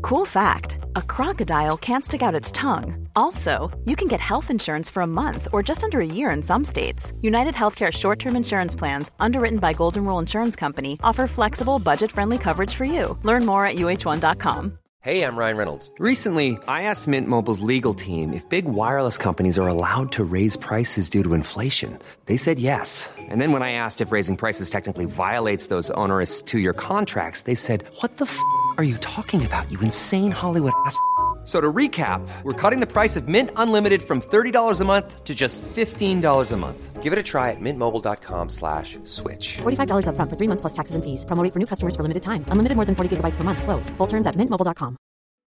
Cool fact, a crocodile can't stick out its tongue. Also, you can get health insurance for a month or just under a year in some states. United Healthcare short-term insurance plans, underwritten by Golden Rule Insurance Company, offer flexible, budget-friendly coverage for you. Learn more at uh1.com. Hey, I'm Ryan Reynolds. Recently, I asked Mint Mobile's legal team if big wireless companies are allowed to raise prices due to inflation. They said yes. And then when I asked if raising prices technically violates those onerous two-year contracts, they said, "What the f*** are you talking about, you insane Hollywood ass?" So to recap, we're cutting the price of Mint Unlimited from $30 a month to just $15 a month. Give it a try at mintmobile.com/switch. $45 up front for 3 months plus taxes and fees. Promo rate for new customers for limited time. Unlimited more than 40 gigabytes per month. Slows full terms at mintmobile.com.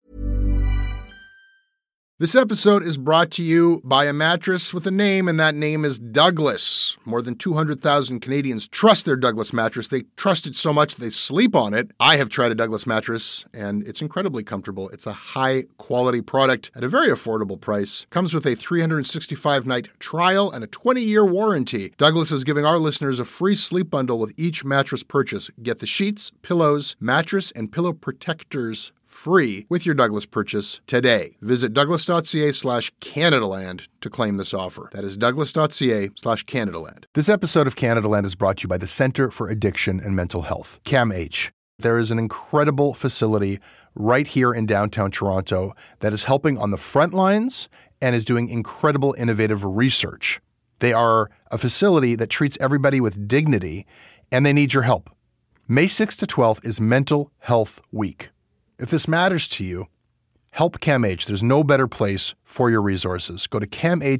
This episode is brought to you by a mattress with a name, and that name is Douglas. More than 200,000 Canadians trust their Douglas mattress. They trust it so much they sleep on it. I have tried a Douglas mattress, and it's incredibly comfortable. It's a high-quality product at a very affordable price. Comes with a 365-night trial and a 20-year warranty. Douglas is giving our listeners a free sleep bundle with each mattress purchase. Get the sheets, pillows, mattress, and pillow protectors free with your Douglas purchase today. Visit douglas.ca/Canadaland to claim this offer. That is douglas.ca/Canadaland. This episode of Canadaland is brought to you by the Centre for Addiction and Mental Health, CAMH. There is an incredible facility right here in downtown Toronto that is helping on the front lines and is doing incredible innovative research. They are a facility that treats everybody with dignity, and they need your help. May 6th to 12th is Mental Health Week. If this matters to you, help CAMH. There's no better place for your resources. Go to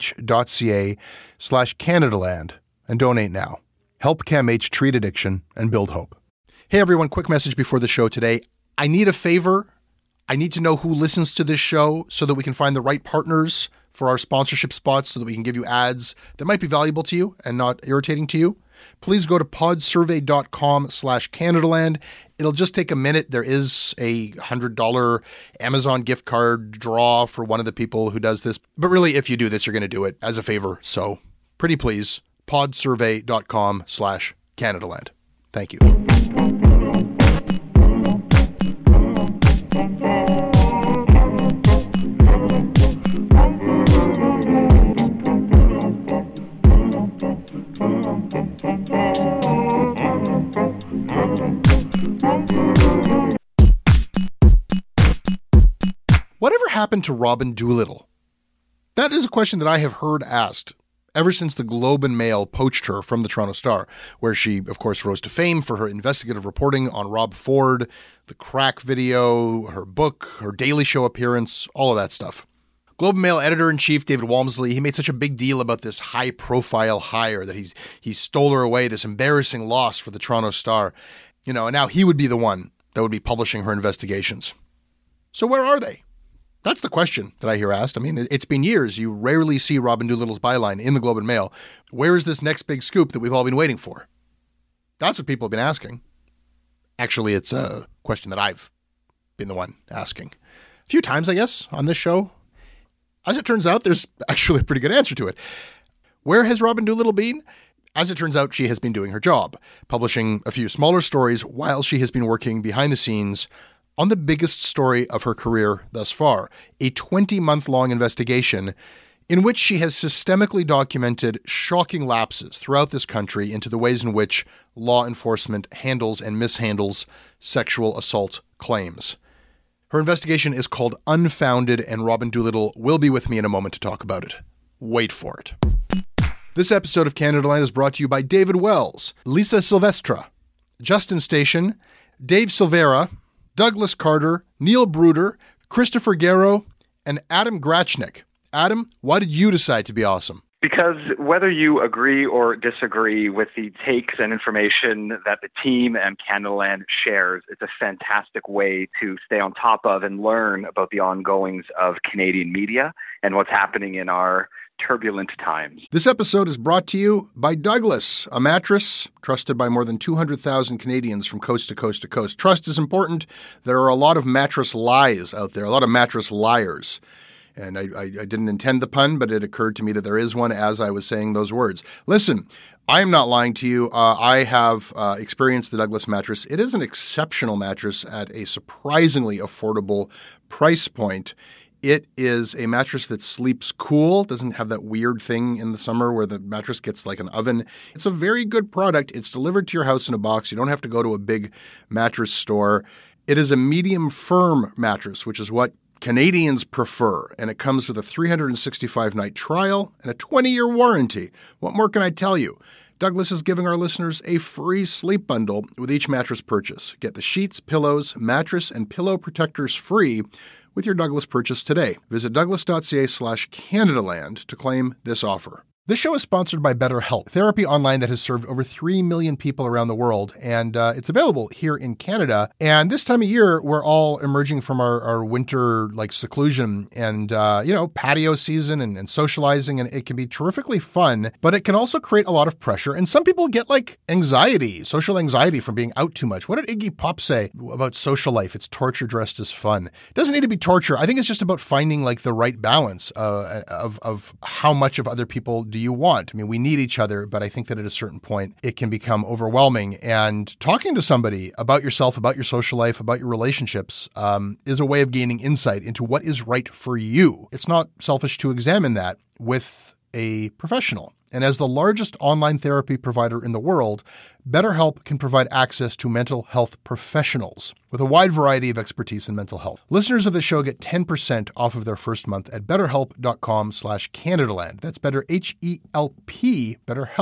camh.ca/Canadaland and donate now. Help CAMH treat addiction and build hope. Hey everyone, quick message before the show today. I need a favor. I need to know who listens to this show so that we can find the right partners for our sponsorship spots so that we can give you ads that might be valuable to you and not irritating to you. Please go to podsurvey.com/Canadaland. It'll just take a minute. There is a $100 Amazon gift card draw for one of the people who does this. But really, if you do this, you're going to do it as a favor. So pretty please, podsurvey.com/Canadaland. Thank you. Whatever happened to Robin Doolittle? That is a question that I have heard asked ever since the Globe and Mail poached her from the Toronto Star, where she, of course, rose to fame for her investigative reporting on Rob Ford, the crack video, her book, her Daily Show appearance, all of that stuff. Globe and Mail editor-in-chief David Walmsley, he made such a big deal about this high-profile hire that he stole her away, this embarrassing loss for the Toronto Star. You know, and now he would be the one that would be publishing her investigations. So where are they? That's the question that I hear asked. I mean, it's been years. You rarely see Robin Doolittle's byline in the Globe and Mail. Where is this next big scoop that we've all been waiting for? That's what people have been asking. Actually, it's a question that I've been the one asking. A few times, I guess, on this show. As it turns out, there's actually a pretty good answer to it. Where has Robin Doolittle been? As it turns out, she has been doing her job, publishing a few smaller stories while she has been working behind the scenes on the biggest story of her career thus far, a 20-month-long investigation in which she has systemically documented shocking lapses throughout this country into the ways in which law enforcement handles and mishandles sexual assault claims. Her investigation is called Unfounded, and Robin Doolittle will be with me in a moment to talk about it. Wait for it. This episode of Canadaland is brought to you by David Wells, Lisa Silvestra, Justin Station, Dave Silvera, Douglas Carter, Neil Bruder, Christopher Garrow, and Adam Grachnik. Adam, why did you decide to be awesome? Because whether you agree or disagree with the takes and information that the team and Canadaland shares, it's a fantastic way to stay on top of and learn about the ongoings of Canadian media and what's happening in our turbulent times. This episode is brought to you by Douglas, a mattress trusted by more than 200,000 Canadians from coast to coast to coast. Trust is important. There are a lot of mattress lies out there, a lot of mattress liars. And I didn't intend the pun, but it occurred to me that there is one as I was saying those words. Listen, I am not lying to you. I have experienced the Douglas mattress. It is an exceptional mattress at a surprisingly affordable price point. It is a mattress that sleeps cool, doesn't have that weird thing in the summer where the mattress gets like an oven. It's a very good product. It's delivered to your house in a box. You don't have to go to a big mattress store. It is a medium firm mattress, which is what Canadians prefer, and it comes with a 365-night trial and a 20-year warranty. What more can I tell you? Douglas is giving our listeners a free sleep bundle with each mattress purchase. Get the sheets, pillows, mattress, and pillow protectors free with your Douglas purchase today. Visit douglas.ca/Canadaland to claim this offer. This show is sponsored by BetterHelp, therapy online that has served over 3 million people around the world, and it's available here in Canada. And this time of year, we're all emerging from our winter seclusion and patio season and socializing, and it can be terrifically fun, but it can also create a lot of pressure. And some people get anxiety, social anxiety from being out too much. What did Iggy Pop say about social life? It's torture dressed as fun. It doesn't need to be torture. I think it's just about finding the right balance of how much of other people do you want. I mean, we need each other, but I think that at a certain point, it can become overwhelming. And talking to somebody about yourself, about your social life, about your relationships is a way of gaining insight into what is right for you. It's not selfish to examine that with a professional. And as the largest online therapy provider in the world, BetterHelp can provide access to mental health professionals with a wide variety of expertise in mental health. Listeners of the show get 10% off of their first month at betterhelp.com/Canadaland. That's better, H-E-L-P,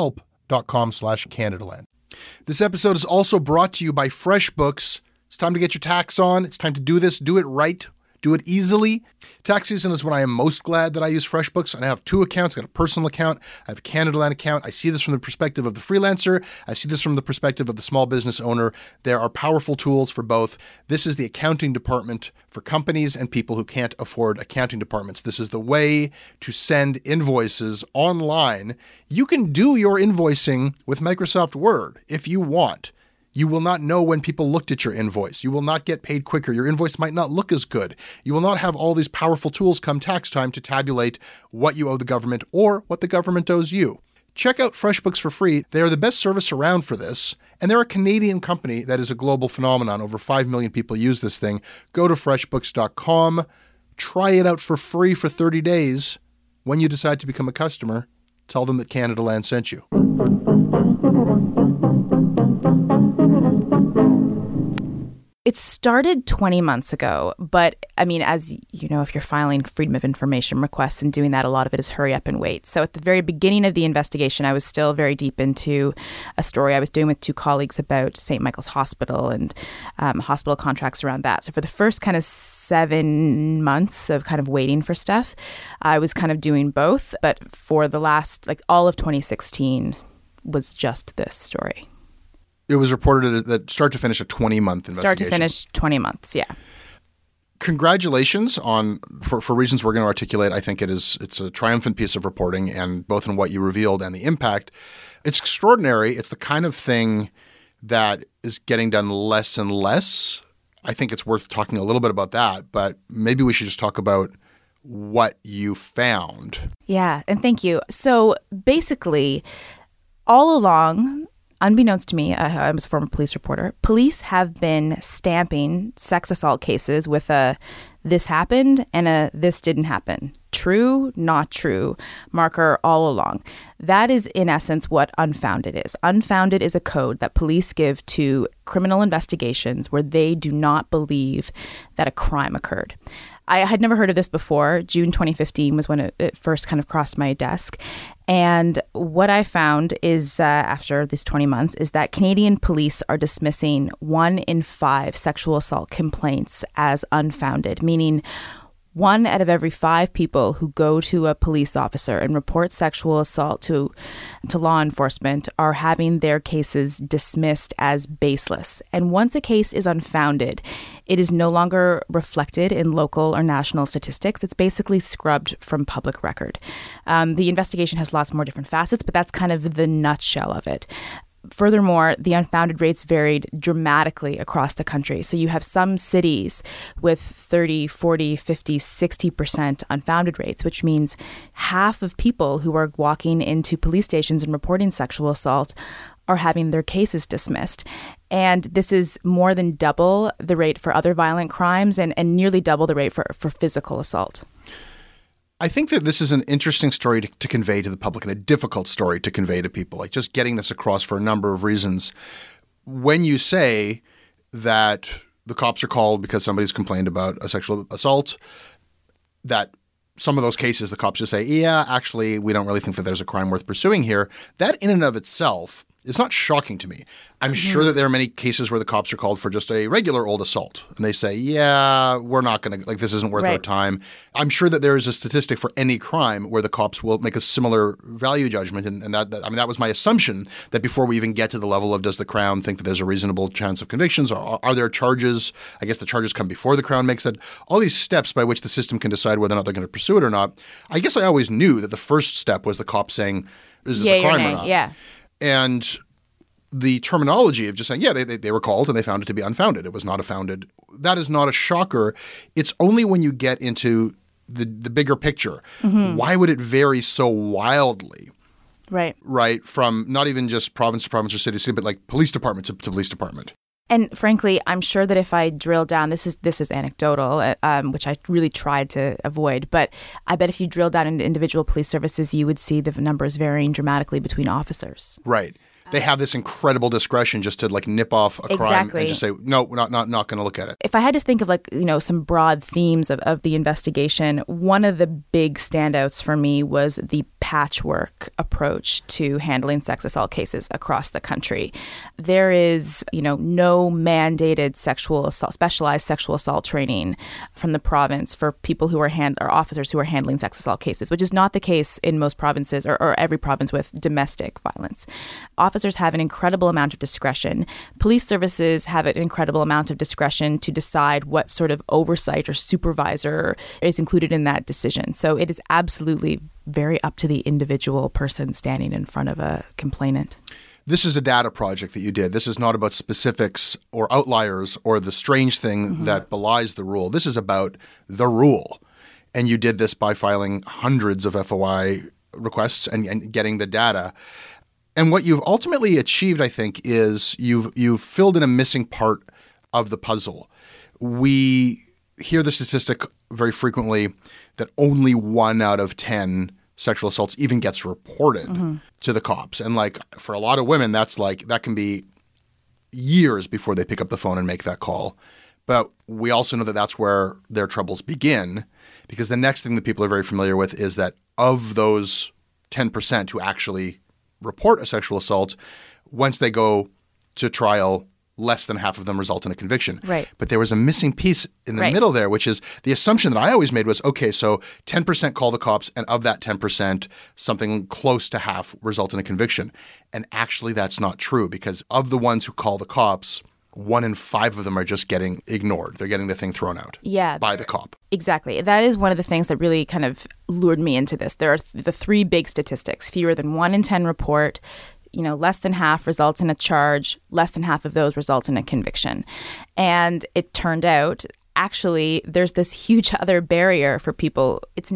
betterhelp.com/Canadaland. This episode is also brought to you by FreshBooks. It's time to get your tax on. It's time to do this. Do it right. Do it easily. Tax season is when I am most glad that I use FreshBooks. And I have two accounts. I got a personal account. I have a Canadaland account. I see this from the perspective of the freelancer. I see this from the perspective of the small business owner. There are powerful tools for both. This is the accounting department for companies and people who can't afford accounting departments. This is the way to send invoices online. You can do your invoicing with Microsoft Word if you want. You will not know when people looked at your invoice. You will not get paid quicker. Your invoice might not look as good. You will not have all these powerful tools come tax time to tabulate what you owe the government or what the government owes you. Check out FreshBooks for free. They are the best service around for this, and they're a Canadian company that is a global phenomenon. Over 5 million people use this thing. Go to freshbooks.com. Try it out for free for 30 days. When you decide to become a customer, tell them that Canadaland sent you. It started 20 months ago, but I mean, as you know, if you're filing Freedom of Information requests and doing that, a lot of it is hurry up and wait. So at the very beginning of the investigation, I was still very deep into a story I was doing with two colleagues about St. Michael's Hospital and hospital contracts around that. So for the first kind of 7 months of kind of waiting for stuff, I was kind of doing both. But for the last, all of 2016 was just this story. It was reported that start to finish a 20-month investigation. Start to finish, 20 months, yeah. Congratulations for reasons we're going to articulate. I think it's a triumphant piece of reporting, and both in what you revealed and the impact. It's extraordinary. It's the kind of thing that is getting done less and less. I think it's worth talking a little bit about that, but maybe we should just talk about what you found. Yeah, and thank you. So basically, all along, unbeknownst to me, I was a former police reporter, police have been stamping sex assault cases with a "this happened" and a "this didn't happen." True, not true marker all along. That is, in essence, what unfounded is. Unfounded is a code that police give to criminal investigations where they do not believe that a crime occurred. I had never heard of this before. June 2015 was when it first kind of crossed my desk. And what I found is, after these 20 months, is that Canadian police are dismissing 1 in 5 sexual assault complaints as unfounded, meaning 1 out of every 5 people who go to a police officer and report sexual assault to law enforcement are having their cases dismissed as baseless. And once a case is unfounded, it is no longer reflected in local or national statistics. It's basically scrubbed from public record. The investigation has lots more different facets, but that's kind of the nutshell of it. Furthermore, the unfounded rates varied dramatically across the country. So you have some cities with 30, 40, 50, 60% unfounded rates, which means half of people who are walking into police stations and reporting sexual assault are having their cases dismissed. And this is more than double the rate for other violent crimes and nearly double the rate for physical assault. I think that this is an interesting story to convey to the public and a difficult story to convey to people, like just getting this across for a number of reasons. When you say that the cops are called because somebody's complained about a sexual assault, that some of those cases the cops just say, yeah, actually, we don't really think that there's a crime worth pursuing here, that in and of itself is not shocking to me. I'm sure that there are many cases where the cops are called for just a regular old assault. And they say, yeah, we're not going to, like, this isn't worth our time. I'm sure that there is a statistic for any crime where the cops will make a similar value judgment. And that was my assumption, that before we even get to the level of does the Crown think that there's a reasonable chance of convictions, or are there charges? I guess the charges come before the Crown makes that. All these steps by which the system can decide whether or not they're going to pursue it or not. I guess I always knew that the first step was the cop saying, is this a crime or not? Yeah. And the terminology of just saying, yeah, they were called and they found it to be unfounded. It was not a founded. That is not a shocker. It's only when you get into the bigger picture. Why would it vary so wildly? Right. From not even just province to province or city to city, but like police department to police department. And frankly, I'm sure that if I drill down, this is anecdotal, which I really tried to avoid, but I bet if you drill down into individual police services, you would see the numbers varying dramatically between officers. Right. They have this incredible discretion just to like nip off a crime and just say, no, we're not going to look at it. If I had to think of some broad themes of the investigation, one of the big standouts for me was the patchwork approach to handling sex assault cases across the country. There is, no mandated specialized sexual assault training from the province for people who are or officers who are handling sex assault cases, which is not the case in most provinces or every province with domestic violence. Officers have an incredible amount of discretion. Police services have an incredible amount of discretion to decide what sort of oversight or supervisor is included in that decision. So it is absolutely very up to the individual person standing in front of a complainant. This is a data project that you did. This is not about specifics or outliers or the strange thing that belies the rule. This is about the rule. And you did this by filing hundreds of FOI requests and getting the data. And what you've ultimately achieved, I think, is you've filled in a missing part of the puzzle. We hear the statistic very frequently that only 1 out of 10 sexual assaults even gets reported to the cops. And like for a lot of women, that can be years before they pick up the phone and make that call. But we also know that that's where their troubles begin, because the next thing that people are very familiar with is that of those 10% who actually report a sexual assault, once they go to trial, less than half of them result in a conviction. Right. But there was a missing piece in the middle there, which is the assumption that I always made was, okay, so 10% call the cops, and of that 10%, something close to half result in a conviction. And actually that's not true, because of the ones who call the cops, 1 in 5 of them are just getting ignored. They're getting the thing thrown out by the cop. Exactly. That is one of the things that really kind of lured me into this. There are the 3 big statistics: fewer than 1 in 10 report, less than half results in a charge, less than half of those result in a conviction. And it turned out, actually, there's this huge other barrier for people. It's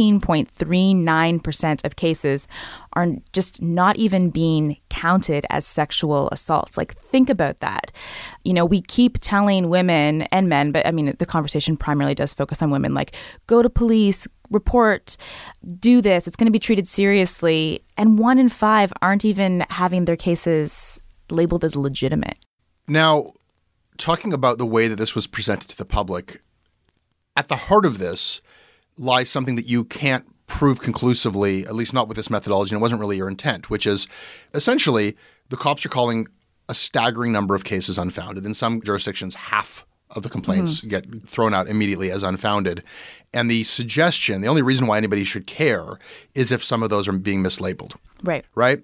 19.39% of cases are just not even being counted as sexual assaults. Like, think about that. We keep telling women and men, but I mean, the conversation primarily does focus on women, like, go to police, report, do this, it's going to be treated seriously. And 1 in 5 aren't even having their cases labeled as legitimate. Now, talking about the way that this was presented to the public, at the heart of this lies something that you can't prove conclusively, at least not with this methodology, and it wasn't really your intent, which is essentially the cops are calling a staggering number of cases unfounded. In some jurisdictions, half of the complaints get thrown out immediately as unfounded. And the suggestion, the only reason why anybody should care is if some of those are being mislabeled. Right. Right?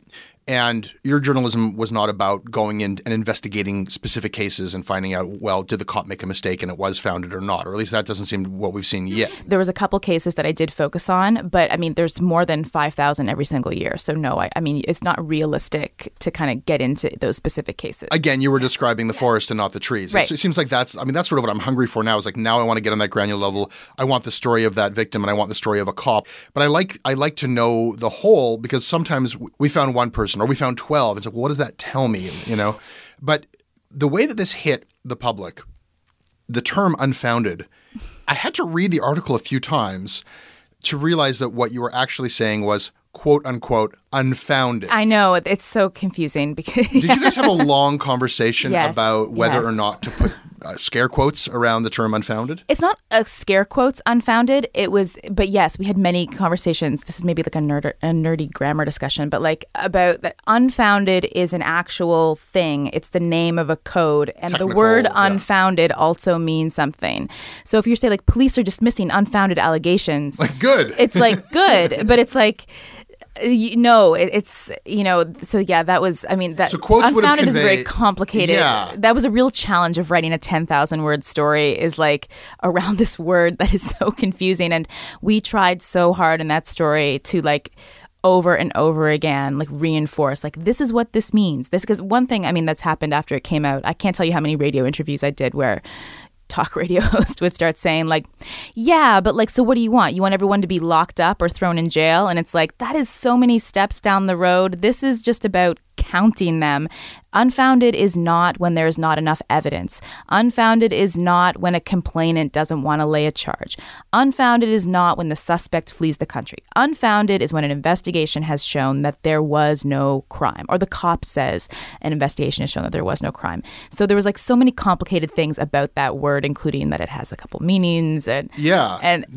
And your journalism was not about going in and investigating specific cases and finding out, well, did the cop make a mistake and it was founded or not? Or at least that doesn't seem what we've seen yet. There was a couple cases that I did focus on, but I mean, there's more than 5,000 every single year. So no, I mean, it's not realistic to kind of get into those specific cases. Again, you were describing the forest and not the trees. Right. It seems like that's sort of what I'm hungry for now is like, now I want to get on that granular level. I want the story of that victim and I want the story of a cop. But I like to know the whole, because sometimes we found one person or we found 12. It's like, well, what does that tell me? But the way that this hit the public, the term unfounded, I had to read the article a few times to realize that what you were actually saying was quote unquote unfounded. I know, it's so confusing because Did you guys have a long conversation Yes, about whether yes. or not to put scare quotes around the term unfounded? it's not a scare quotes unfounded. It was, but yes, we had many conversations. This is maybe like a nerdy grammar discussion, but like about that unfounded is an actual thing. It's the name of a code, and the word unfounded also means something. So if you say like police are dismissing unfounded allegations, Like good. it's like good, but it's like. It's so yeah, that was, I mean, that So quotes would have unfounded is very conveyed- complicated. Yeah. That was a real challenge of writing a 10,000 word story, is like around this word that is so confusing. And we tried so hard in that story to like over and over again, like reinforce, like, this is what this means. This, because one thing, I mean, that's happened after it came out, I can't tell you how many radio interviews I did where talk radio host would start saying like, yeah, but like, so what do you want? You want everyone to be locked up or thrown in jail? And it's like, that is so many steps down the road. This is just about counting them. Unfounded is not when there's not enough evidence. Unfounded is not when a complainant doesn't want to lay a charge. Unfounded is not when the suspect flees the country. Unfounded is when an investigation has shown that there was no crime, or the cop says an investigation has shown that there was no crime. So there was like so many complicated things about that word, including that it has a couple meanings and Yeah.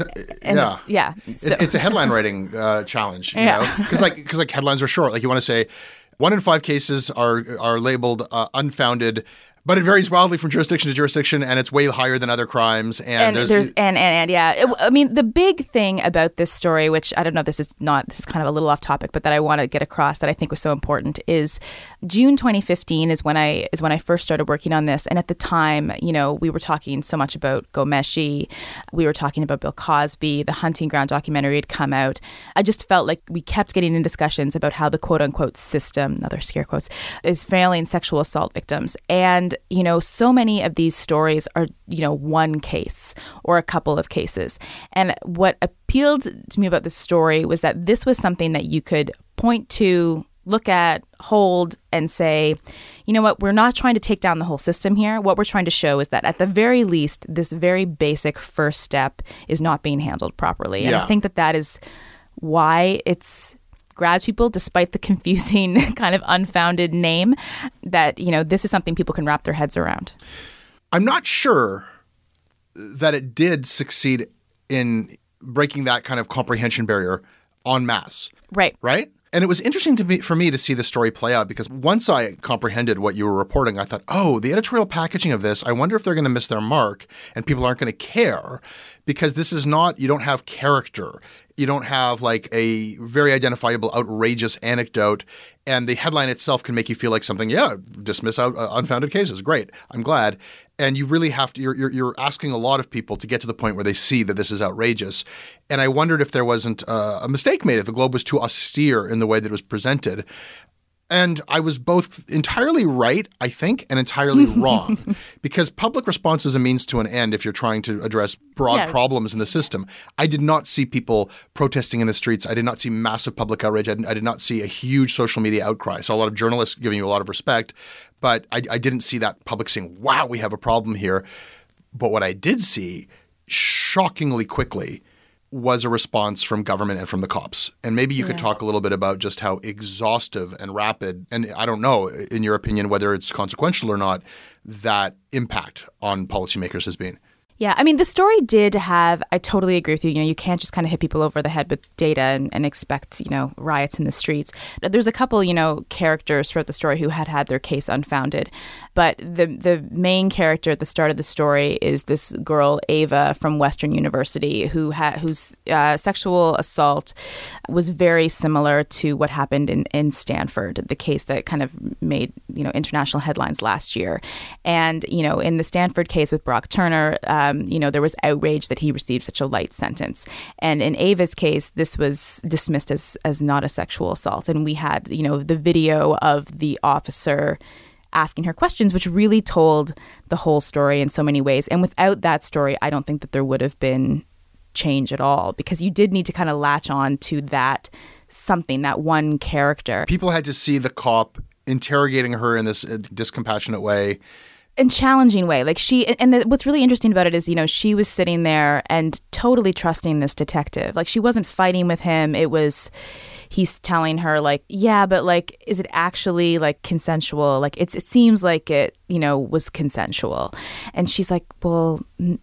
yeah. So, It's a headline writing challenge, you Yeah. know, because headlines are short. Like you want to say 1 in 5 cases are labeled unfounded, but it varies wildly from jurisdiction to jurisdiction, and it's way higher than other crimes. And yeah. I mean, the big thing about this story, which I don't know, this is kind of a little off topic, but that I want to get across that I think was so important, is June 2015 is when I first started working on this. And at the time, you know, we were talking so much about Ghomeshi, we were talking about Bill Cosby, the Hunting Ground documentary had come out. I just felt like we kept getting in discussions about how the quote unquote system, another scare quotes, is failing sexual assault victims. And you know, so many of these stories are, you know, one case or a couple of cases. And what appealed to me about this story was that this was something that you could point to, look at, hold, and say, you know what, we're not trying to take down the whole system here. What we're trying to show is that at the very least, this very basic first step is not being handled properly. And I think that is why it's grabbed people, despite the confusing kind of unfounded name, that, you know, this is something people can wrap their heads around. I'm not sure that it did succeed in breaking that kind of comprehension barrier en masse. Right. Right? And it was interesting for me to see the story play out, because once I comprehended what you were reporting, I thought, oh, the editorial packaging of this, I wonder if they're going to miss their mark and people aren't going to care, because this is not, you don't have character. You don't have like a very identifiable, outrageous anecdote, and the headline itself can make you feel like something, dismiss unfounded cases. Great. I'm glad. And you really have to, you're asking a lot of people to get to the point where they see that this is outrageous. And I wondered if there wasn't a mistake made, if the Globe was too austere in the way that it was presented. And I was both entirely right, I think, and entirely wrong, because public response is a means to an end if you're trying to address broad problems in the system. I did not see people protesting in the streets. I did not see massive public outrage. I did not see a huge social media outcry. I saw a lot of journalists giving you a lot of respect, but I didn't see that public saying, wow, we have a problem here. But what I did see, shockingly quickly, was a response from government and from the cops. And maybe you could talk a little bit about just how exhaustive and rapid, and I don't know, in your opinion, whether it's consequential or not, that impact on policymakers has been. Yeah, I mean, the story did have, I totally agree with you. You can't just kind of hit people over the head with data and expect, riots in the streets. There's a couple, characters throughout the story who had their case unfounded. But the main character at the start of the story is this girl, Ava, from Western University, whose sexual assault was very similar to what happened in Stanford, the case that kind of made, international headlines last year. And, in the Stanford case with Brock Turner, there was outrage that he received such a light sentence. And in Ava's case, this was dismissed as not a sexual assault. And we had, the video of the officer asking her questions, which really told the whole story in so many ways. And without that story, I don't think that there would have been change at all, because you did need to kind of latch on to that one character. People had to see the cop interrogating her in this discompassionate way. In challenging way. Like what's really interesting about it is, she was sitting there and totally trusting this detective. Like, she wasn't fighting with him. He's telling her, like, yeah, but like, is it actually like consensual? Like, it seems like it, was consensual. And she's like, well,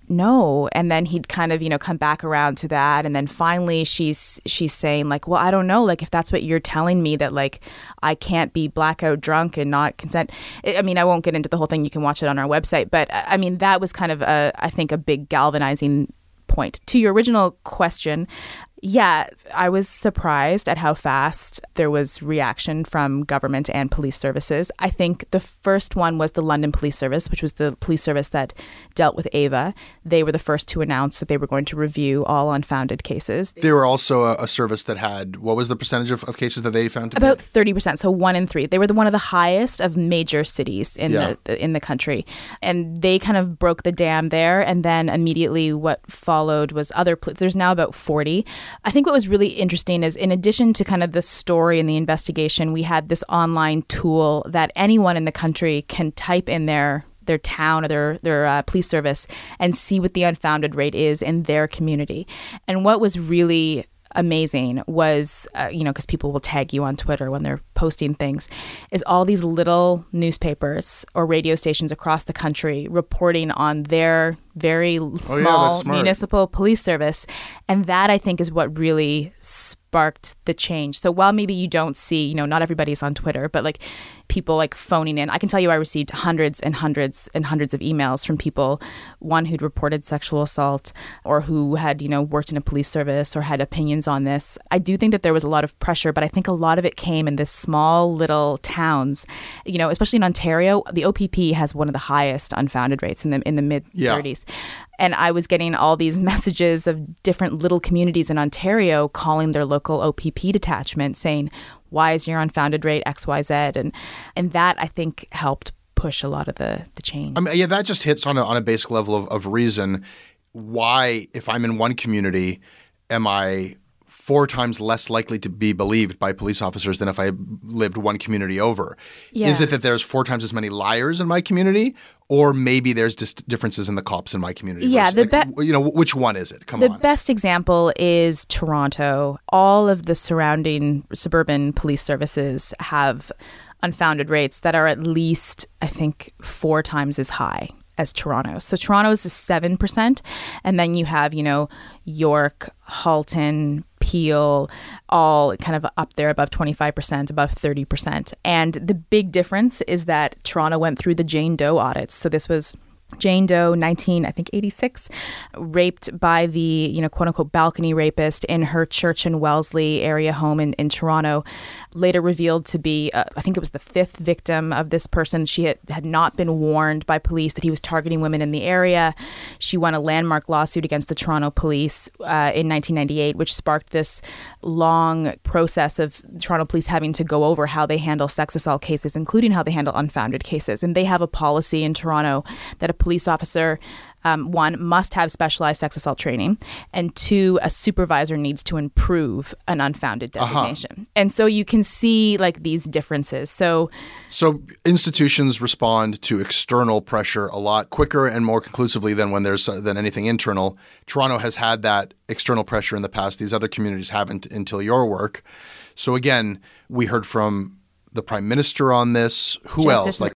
no. And then he'd kind of, come back around to that. And then finally she's saying, like, well, I don't know. Like, if that's what you're telling me, that like, I can't be blackout drunk and not consent. I mean, I won't get into the whole thing. You can watch it on our website. But I mean, that was kind of I think a big galvanizing point. To your original question, yeah, I was surprised at how fast there was reaction from government and police services. I think the first one was the London Police Service, which was the police service that dealt with Ava. They were the first to announce that they were going to review all unfounded cases. They were also a service that had, what was the percentage of cases that they found? About 30%, so 1 in 3. They were one of the highest of major cities in the country. And they kind of broke the dam there. And then immediately what followed was there's now about 40. I think what was really interesting is, in addition to kind of the story and the investigation, we had this online tool that anyone in the country can type in their town or their police service and see what the unfounded rate is in their community. And what was really amazing was, because people will tag you on Twitter when they're posting things, is all these little newspapers or radio stations across the country reporting on their very small municipal police service. And that, I think, is what really sparked the change. So while maybe you don't see, not everybody's on Twitter, but like people like phoning in, I can tell you I received hundreds and hundreds and hundreds of emails from people, one who'd reported sexual assault or who had, worked in a police service or had opinions on this. I do think that there was a lot of pressure, but I think a lot of it came in this small little towns, especially in Ontario. The OPP has one of the highest unfounded rates in the mid 30s. And I was getting all these messages of different little communities in Ontario calling their local OPP detachment saying, why is your unfounded rate XYZ? And that, I think, helped push a lot of the change. I mean, that just hits on a basic level of reason. Why, if I'm in one community, am I 4 times less likely to be believed by police officers than if I lived one community over? Yeah. Is it that there's 4 times as many liars in my community, or maybe there's just differences in the cops in my community? Yeah, which one is it? Come on. The best example is Toronto. All of the surrounding suburban police services have unfounded rates that are at least, I think, 4 times as high as Toronto. So Toronto's is 7%. And then you have, York, Halton, Peel, all kind of up there above 25%, above 30%. And the big difference is that Toronto went through the Jane Doe audits. So this was Jane Doe, 1986, raped by the, quote unquote, balcony rapist in her Church and Wellesley area home in Toronto. Later revealed to be, I think it was the 5th victim of this person. She had not been warned by police that he was targeting women in the area. She won a landmark lawsuit against the Toronto police in 1998, which sparked this long process of Toronto police having to go over how they handle sex assault cases, including how they handle unfounded cases. And they have a policy in Toronto that a police officer, 1, must have specialized sex assault training, and 2, a supervisor needs to improve an unfounded designation. And so you can see like these differences. So institutions respond to external pressure a lot quicker and more conclusively than anything internal. Toronto has had that external pressure in the past. These other communities haven't until your work. So again, we heard from the Prime Minister on this. Who else?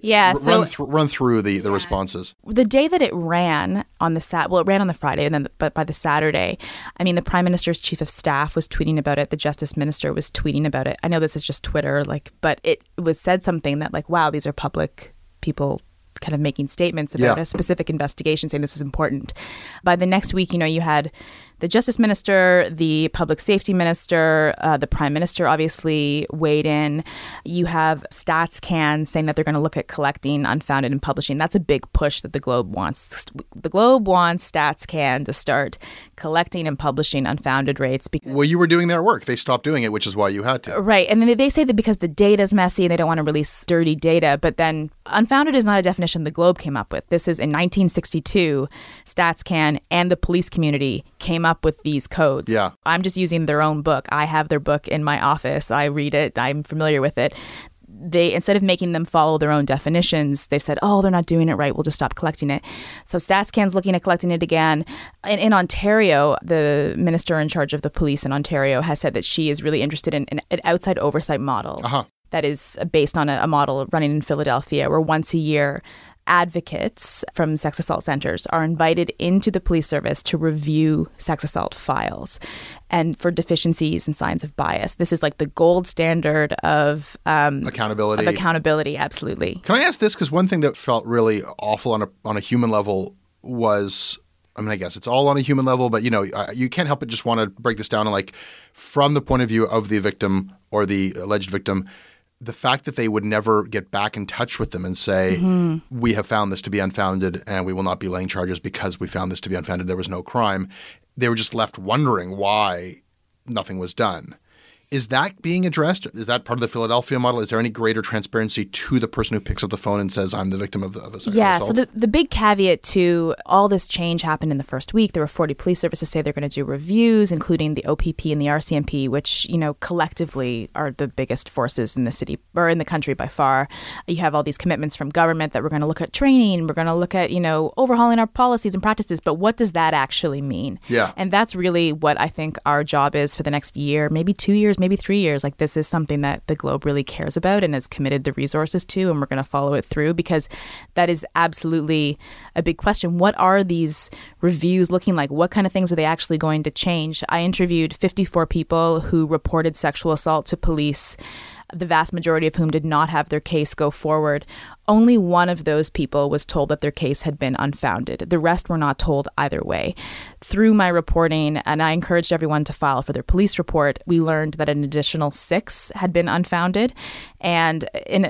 Yeah, run through the responses. The day that it ran on it ran on the Friday, and then but by the Saturday, I mean, the Prime Minister's chief of staff was tweeting about it. The Justice Minister was tweeting about it. I know this is just Twitter, but it was said something that wow, these are public people kind of making statements about a specific investigation, saying this is important. By the next week, you had the Justice Minister, the Public Safety Minister, the Prime Minister obviously weighed in. You have StatsCan saying that they're going to look at collecting unfounded and publishing. That's a big push that the Globe wants. The Globe wants StatsCan to start collecting and publishing unfounded rates. Well, you were doing their work. They stopped doing it, which is why you had to. Right. And then they say that because the data is messy and they don't want to release dirty data. But then unfounded is not a definition the Globe came up with. This is in 1962, StatsCan and the police community came up with these codes. Yeah. I'm just using their own book. I have their book in my office. I read it. I'm familiar with it. They, instead of making them follow their own definitions, they've said, oh, they're not doing it right. We'll just stop collecting it. So StatsCan's looking at collecting it again. In Ontario, the minister in charge of the police in Ontario has said that she is really interested in an outside oversight model that is based on a model running in Philadelphia where once a year, advocates from sex assault centers are invited into the police service to review sex assault files and for deficiencies and signs of bias. This is like the gold standard of accountability. Absolutely. Can I ask this? Because one thing that felt really awful on a human level was, I mean, I guess it's all on a human level, but you can't help but just want to break this down and from the point of view of the victim or the alleged victim, the fact that they would never get back in touch with them and say, we have found this to be unfounded and we will not be laying charges because we found this to be unfounded. There was no crime. They were just left wondering why nothing was done. Is that being addressed? Is that part of the Philadelphia model? Is there any greater transparency to the person who picks up the phone and says, I'm the victim of a sexual assault? So the big caveat to all this change happened in the first week. There were 40 police services say they're going to do reviews, including the OPP and the RCMP, which, collectively are the biggest forces in the city or in the country by far. You have all these commitments from government that we're going to look at training, we're going to look at, overhauling our policies and practices. But what does that actually mean? Yeah. And that's really what I think our job is for the next year, maybe 2 years, maybe 3 years. This is something that the Globe really cares about and has committed the resources to, and we're going to follow it through because that is absolutely a big question. What are these reviews looking like? What kind of things are they actually going to change? I interviewed 54 people who reported sexual assault to police, the vast majority of whom did not have their case go forward. Only one of those people was told that their case had been unfounded. The rest were not told either way. Through my reporting, and I encouraged everyone to file for their police report, we learned that an additional 6 had been unfounded and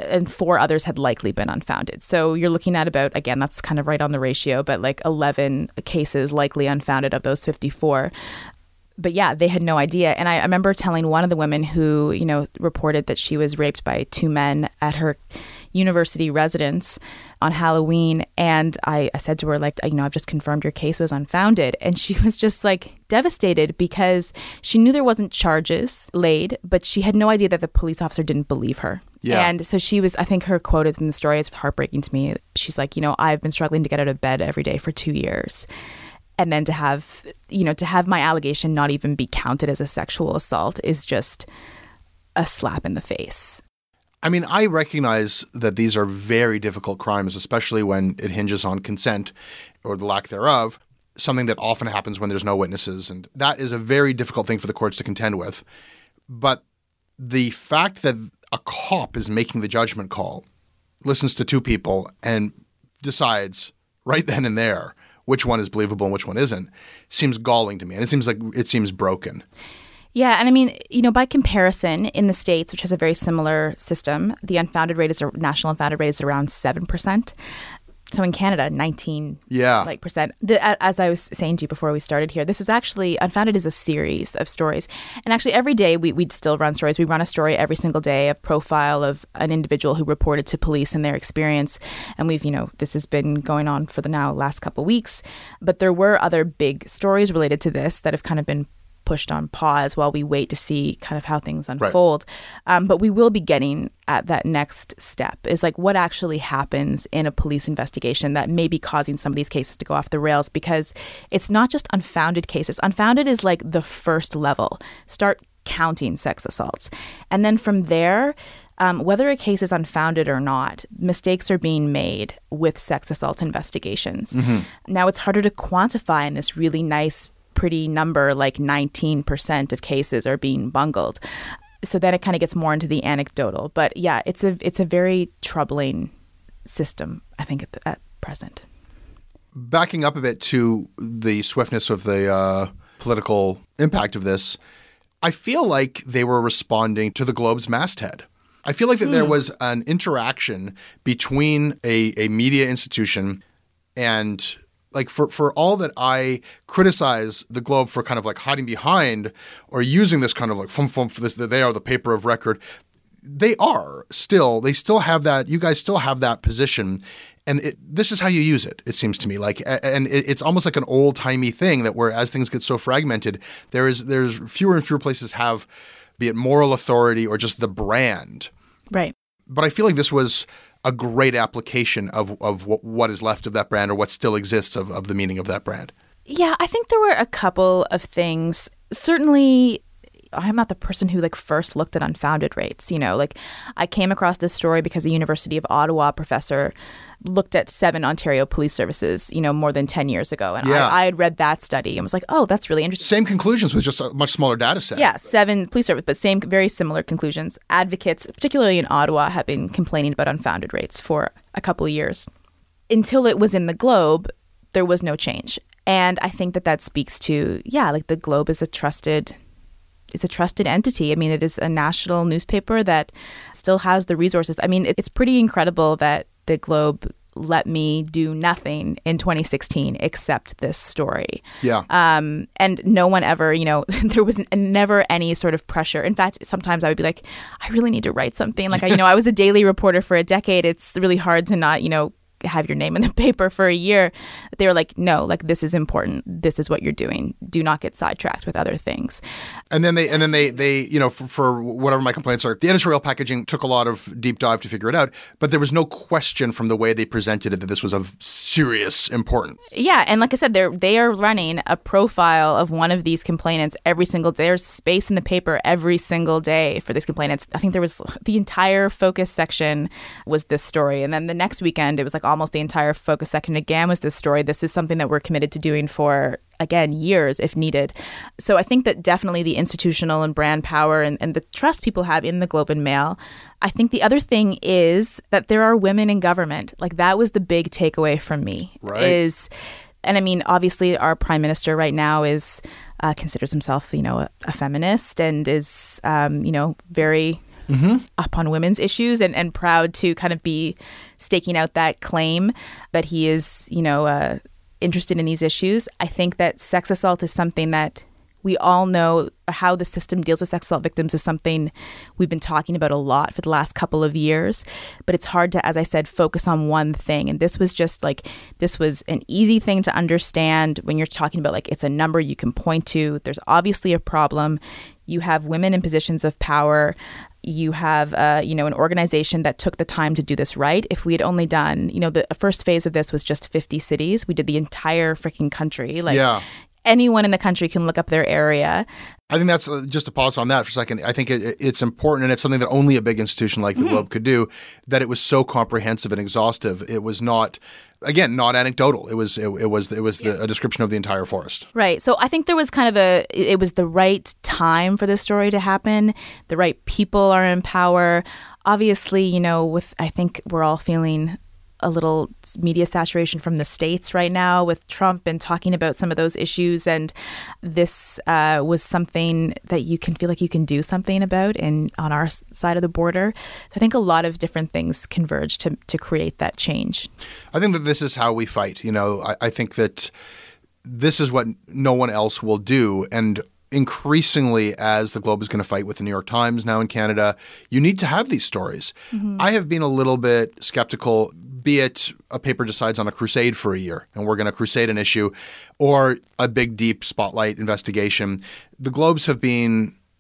4 others had likely been unfounded. So you're looking at about, again, that's kind of right on the ratio, but 11 cases likely unfounded of those 54. But yeah, they had no idea. And I remember telling one of the women who, reported that she was raped by 2 men at her university residence on Halloween. And I said to her, I've just confirmed your case was unfounded. And she was just devastated because she knew there wasn't charges laid, but she had no idea that the police officer didn't believe her. Yeah. And so she was, I think her quote in the story is heartbreaking to me. She's like, I've been struggling to get out of bed every day for 2 years. And then to have my allegation not even be counted as a sexual assault is just a slap in the face. I mean, I recognize that these are very difficult crimes, especially when it hinges on consent or the lack thereof, something that often happens when there's no witnesses. And that is a very difficult thing for the courts to contend with. But the fact that a cop is making the judgment call, listens to 2 people and decides right then and there which one is believable and which one isn't, seems galling to me. And it seems broken. Yeah. And I mean, by comparison, in the States, which has a very similar system, the national unfounded rate is around 7%. So in Canada, 19%. As I was saying to you before we started here, this is actually, Unfounded is a series of stories. And actually every day we'd still run stories. We run a story every single day, a profile of an individual who reported to police and their experience. And we've, this has been going on for the last couple of weeks. But there were other big stories related to this that have kind of been pushed on pause while we wait to see kind of how things unfold. Right. But we will be getting at that next step is what actually happens in a police investigation that may be causing some of these cases to go off the rails, because it's not just unfounded cases. Unfounded is the first level. Start counting sex assaults. And then from there, whether a case is unfounded or not, mistakes are being made with sex assault investigations. Now, it's harder to quantify in this really nice, pretty number, like 19% of cases are being bungled. So then it kind of gets more into the anecdotal. But yeah, it's a very troubling system, I think, at present. Backing up a bit to the swiftness of the political impact of this, I feel like they were responding to the Globe's masthead. I feel like that there was an interaction between a media institution and, like, for all that I criticize the Globe for kind of like hiding behind or using this kind of like for this, they are the paper of record. They still have that. You guys still have that position. And this is how you use it, it seems to me. Like, and it's almost like an old-timey thing that where as things get so fragmented, there's fewer and fewer places have, be it moral authority or just the brand. Right. But I feel like this was a great application of what is left of that brand or what still exists of the meaning of that brand. Yeah, I think there were a couple of things. Certainly, I'm not the person who first looked at unfounded rates. I came across this story because the University of Ottawa professor looked at 7 Ontario police services, more than 10 years ago. And I had read that study and was like, oh, that's really interesting. Same conclusions with just a much smaller data set. Yeah, 7 police services, but very similar conclusions. Advocates, particularly in Ottawa, have been complaining about unfounded rates for a couple of years. Until it was in the Globe, there was no change. And I think that speaks to, the Globe is a trusted entity. I mean, it is a national newspaper that still has the resources. I mean, it's pretty incredible that the Globe let me do nothing in 2016 except this story. Yeah. And no one ever, there was never any sort of pressure. In fact, sometimes I would be like, I really need to write something. I was a daily reporter for a decade. It's really hard to not, have your name in the paper for a year. They were like, no, this is important. This is what you're doing. Do not get sidetracked with other things. And then they for whatever my complaints are, the editorial packaging took a lot of deep dive to figure it out, but there was no question from the way they presented it that this was of serious importance. Yeah, and like I said, they are running a profile of one of these complainants every single day. There's space in the paper every single day for these complainants. I think there was the entire focus section was this story, and then the next weekend it was almost the entire focus section again was this story. This is something that we're committed to doing for, again, years if needed. So I think that definitely the institutional and brand power and the trust people have in the Globe and Mail. I think the other thing is that there are women in government. That was the big takeaway from me. Right. And I mean, obviously our prime minister right now is considers himself, a feminist and is, very up on women's issues and proud to kind of be staking out that claim that he is, interested in these issues. I think that sex assault is something that we all know how the system deals with sex assault victims is something we've been talking about a lot for the last couple of years. But it's hard to, as I said, focus on one thing. And this was just this was an easy thing to understand when you're talking about it's a number you can point to. There's obviously a problem. You have women in positions of power. You have, an organization that took the time to do this right. If we had only done, the first phase of this was just 50 cities. We did the entire freaking country. Anyone in the country can look up their area. I think that's just to pause on that for a second. I think it's important, and it's something that only a big institution like the Globe could do, that it was so comprehensive and exhaustive. It was not, again, not anecdotal. It was a description of the entire forest. Right. So I think there was kind of it was the right time for this story to happen. The right people are in power. Obviously, I think we're all feeling a little media saturation from the States right now with Trump and talking about some of those issues. And this was something that you can feel like you can do something about on our side of the border. So I think a lot of different things converge to create that change. I think that this is how we fight. I think that this is what no one else will do. And increasingly, as the Globe is going to fight with the New York Times now in Canada, you need to have these stories. I have been a little bit skeptical, be it a paper decides on a crusade for a year and we're going to crusade an issue, or a big, deep spotlight investigation. The Globes have been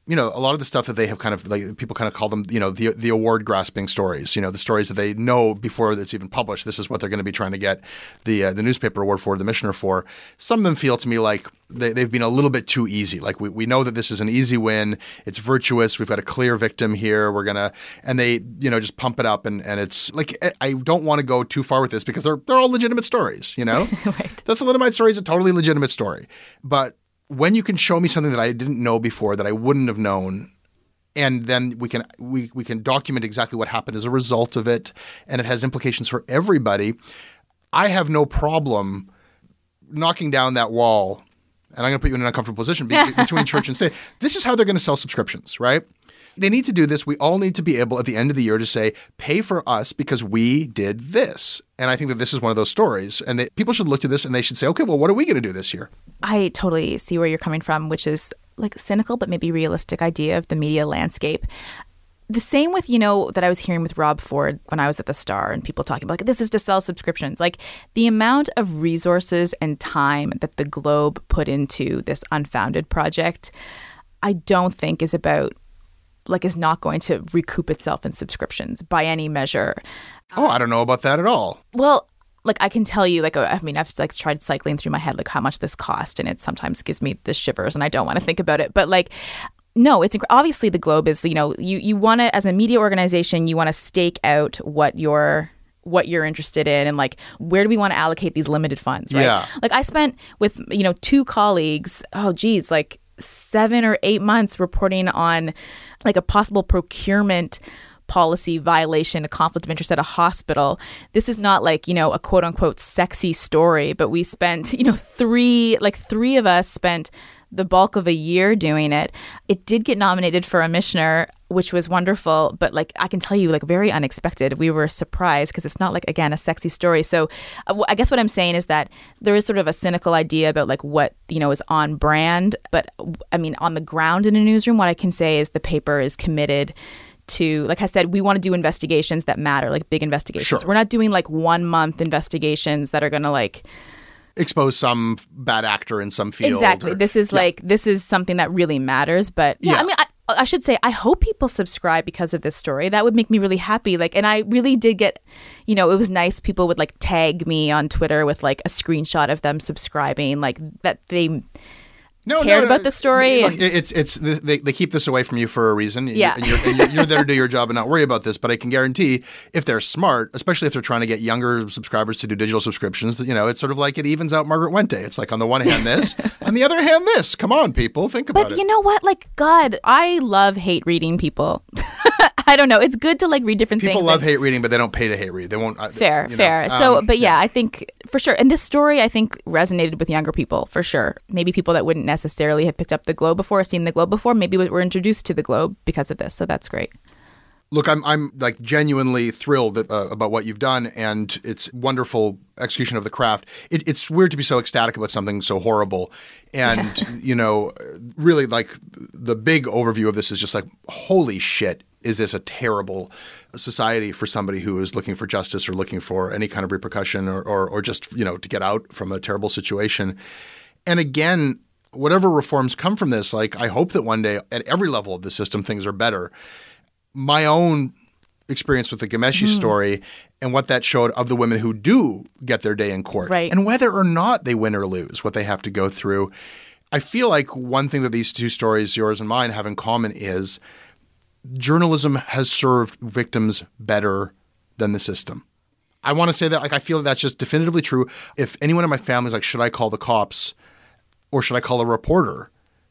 a lot of the stuff that they have kind of like, people kind of call them, the award grasping stories, the stories that they know before it's even published. This is what they're going to be trying to get the newspaper award for, the Missioner for. Some of them feel to me like they've been a little bit too easy. Like we know that this is an easy win. It's virtuous. We've got a clear victim here. And they, just pump it up. And it's like, I don't want to go too far with this because they're all legitimate stories, Right. The thalidomide story is a totally legitimate story. But when you can show me something that I didn't know before, that I wouldn't have known, and then we can document exactly what happened as a result of it, and it has implications for everybody, I have no problem knocking down that wall, and I'm going to put you in an uncomfortable position between church and state. This is how they're going to sell subscriptions, right? They need to do this. We all need to be able at the end of the year to say, pay for us because we did this. And I think that this is one of those stories. And people should look to this and they should say, okay, well, what are we going to do this year? I totally see where you're coming from, which is like cynical but maybe realistic idea of the media landscape. The same with, that I was hearing with Rob Ford when I was at the Star and people talking about, like, this is to sell subscriptions. Like the amount of resources and time that the Globe put into this unfounded project, I don't think is not going to recoup itself in subscriptions by any measure. Oh, I don't know about that at all. Well, like I can tell you, I've tried cycling through my head like how much this cost, and it sometimes gives me the shivers, and I don't want to think about it. But like, no, it's obviously the Globe is, you want to, as a media organization, you want to stake out what you're interested in and like where do we want to allocate these limited funds, right? Yeah. Like I spent with, two colleagues, like 7 or 8 months reporting on like a possible procurement policy violation, a conflict of interest at a hospital. This is not like, a quote unquote sexy story, but we spent, three of us spent the bulk of a year doing it. It did get nominated for a Missioner, which was wonderful, but like I can tell you, like very unexpected. We were surprised because it's not like, again, a sexy story. So I guess what I'm saying is that there is sort of a cynical idea about like what, is on brand. But I mean, on the ground in a newsroom, what I can say is the paper is committed to, like I said, we want to do investigations that matter, like big investigations. Sure. We're not doing like 1 month investigations that are going to like expose some bad actor in some field. Exactly. This is something that really matters. But I mean, I should say, I hope people subscribe because of this story. That would make me really happy. Like, and I really did get, it was nice. People would like tag me on Twitter with like a screenshot of them subscribing, like that they cared about the story. Look, they keep this away from you for a reason. Yeah. And you're there to do your job and not worry about this. But I can guarantee if they're smart, especially if they're trying to get younger subscribers to do digital subscriptions, it's sort of like it evens out Margaret Wente. It's like on the one hand this, on the other hand this. Come on, people, think about it. But you know what? Like, God, I love hate reading people. I don't know. It's good to like read different things. People love hate reading, but they don't pay to hate read. They won't. Fair. So, but yeah, I think for sure. And this story, I think, resonated with younger people for sure. Maybe people that wouldn't necessarily have picked up the Globe before, seen the Globe before, maybe were introduced to the Globe because of this. So that's great. Look, I'm like genuinely thrilled about what you've done, and it's wonderful execution of the craft. It's weird to be so ecstatic about something so horrible, and really like the big overview of this is just like, holy shit. Is this a terrible society for somebody who is looking for justice or looking for any kind of repercussion or just, to get out from a terrible situation? And again, whatever reforms come from this, like I hope that one day at every level of the system, things are better. My own experience with the Ghomeshi story and what that showed of the women who do get their day in court, right, and whether or not they win or lose, what they have to go through. I feel like one thing that these two stories, yours and mine, have in common is journalism has served victims better than the system. I want to say that, like, I feel that's just definitively true. If anyone in my family is like, should I call the cops or should I call a reporter?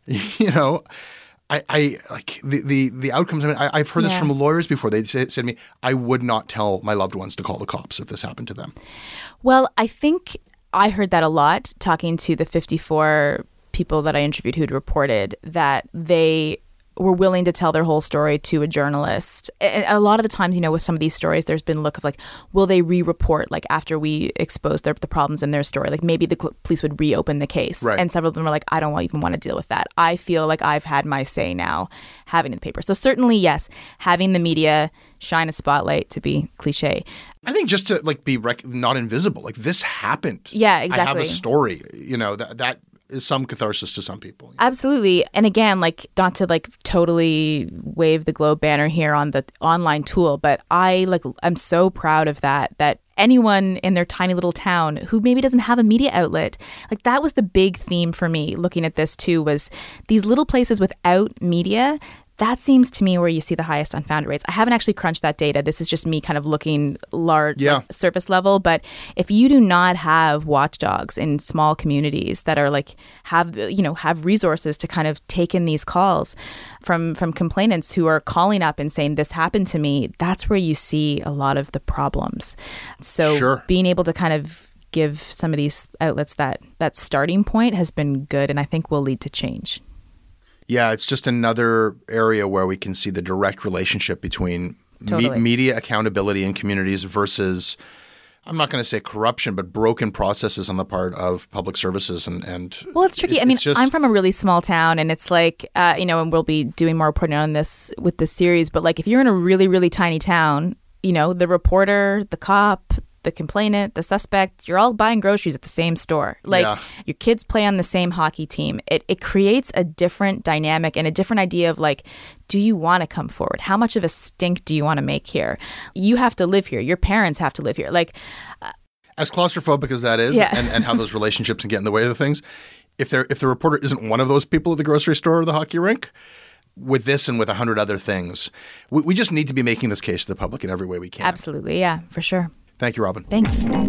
I like the outcomes. I mean, I've heard this from lawyers before. They said to me, I would not tell my loved ones to call the cops if this happened to them. Well, I think I heard that a lot talking to the 54 people that I interviewed who'd reported that they were willing to tell their whole story to a journalist. And a lot of the times, with some of these stories, there's been a look of like, will they re-report like after we expose the problems in their story? Like maybe the police would reopen the case. Right. And several of them are like, I don't even want to deal with that. I feel like I've had my say now having the paper. So certainly, yes, having the media shine a spotlight, to be cliche. I think just to like be not invisible, like this happened. Yeah, exactly. I have a story, that is some catharsis to some people. Absolutely. And again, like, not to like totally wave the globe banner here on the online tool, but I'm so proud of that anyone in their tiny little town who maybe doesn't have a media outlet, like, that was the big theme for me looking at this too, was these little places without media. That seems to me where you see the highest unfounded rates. I haven't actually crunched that data. This is just me kind of looking large, like, surface level. But if you do not have watchdogs in small communities that are like have resources to kind of take in these calls from complainants who are calling up and saying this happened to me, that's where you see a lot of the problems. So being able to kind of give some of these outlets that starting point has been good, and I think will lead to change. Yeah, it's just another area where we can see the direct relationship between media accountability in communities versus, I'm not going to say corruption, but broken processes on the part of public services. And well, it's tricky. I'm from a really small town, and it's like, and we'll be doing more reporting on this with this series. But like, if you're in a really, really tiny town, the reporter, the cop, the complainant, the suspect, you're all buying groceries at the same store. Like, your kids play on the same hockey team. It creates a different dynamic and a different idea of like, do you want to come forward? How much of a stink do you want to make here? You have to live here. Your parents have to live here. Like, as claustrophobic as that is, and how those relationships can get in the way of the things, if the reporter isn't one of those people at the grocery store or the hockey rink, with this and with 100 other things, we just need to be making this case to the public in every way we can. Absolutely. Yeah, for sure. Thank you, Robin. Thanks.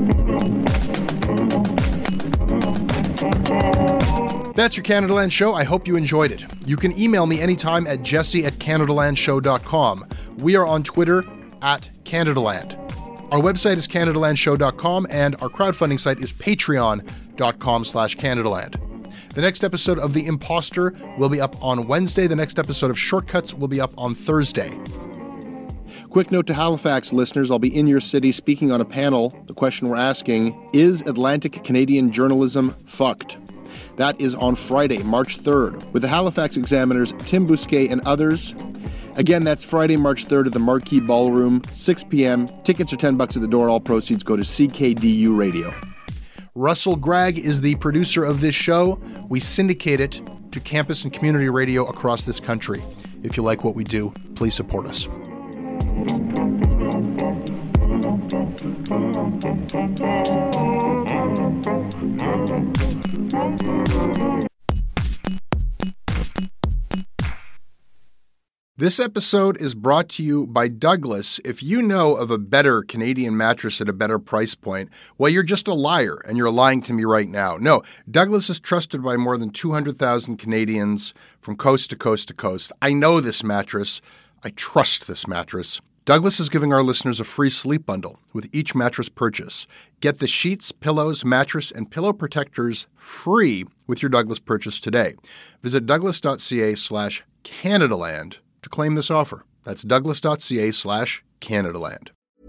That's your Canadaland Show. I hope you enjoyed it. You can email me anytime at jesse@canadalandshow.com. We are on Twitter @Canadaland. Our website is canadalandshow.com, and our crowdfunding site is patreon.com/Canadaland. The next episode of The Imposter will be up on Wednesday. The next episode of Shortcuts will be up on Thursday. Quick note to Halifax listeners, I'll be in your city speaking on a panel. The question we're asking, is Atlantic Canadian journalism fucked? That is on Friday, March 3rd, with the Halifax Examiners, Tim Bousquet, and others. Again, that's Friday, March 3rd at the Marquee Ballroom, 6 p.m. Tickets are $10 at the door. All proceeds go to CKDU Radio. Russell Gregg is the producer of this show. We syndicate it to campus and community radio across this country. If you like what we do, please support us. This episode is brought to you by Douglas. If you know of a better Canadian mattress at a better price point, well, you're just a liar, and you're lying to me right now. No, Douglas is trusted by more than 200,000 Canadians from coast to coast to coast. I know this mattress. I trust this mattress. Douglas is giving our listeners a free sleep bundle with each mattress purchase. Get the sheets, pillows, mattress, and pillow protectors free with your Douglas purchase today. Visit douglas.ca/Canadaland to claim this offer. That's douglas.ca/Canadaland.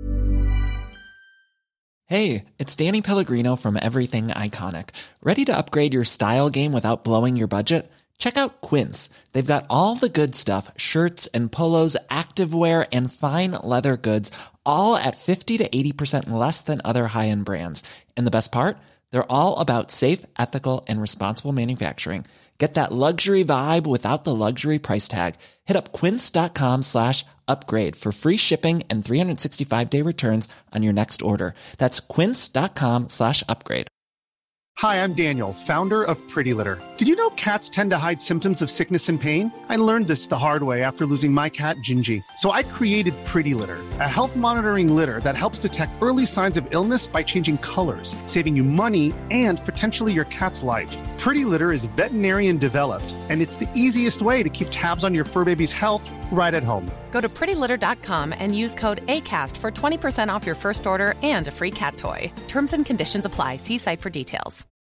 Hey, it's Danny Pellegrino from Everything Iconic. Ready to upgrade your style game without blowing your budget? Check out Quince. They've got all the good stuff, shirts and polos, activewear, and fine leather goods, all at 50 to 80% less than other high-end brands. And the best part? They're all about safe, ethical, and responsible manufacturing. Get that luxury vibe without the luxury price tag. Hit up quince.com/upgrade for free shipping and 365-day returns on your next order. That's quince.com/upgrade. Hi, I'm Daniel, founder of Pretty Litter. Did you know cats tend to hide symptoms of sickness and pain? I learned this the hard way after losing my cat, Gingy. So I created Pretty Litter, a health monitoring litter that helps detect early signs of illness by changing colors, saving you money and potentially your cat's life. Pretty Litter is veterinarian developed, and it's the easiest way to keep tabs on your fur baby's health right at home. Go to prettylitter.com and use code ACAST for 20% off your first order and a free cat toy. Terms and conditions apply. See site for details.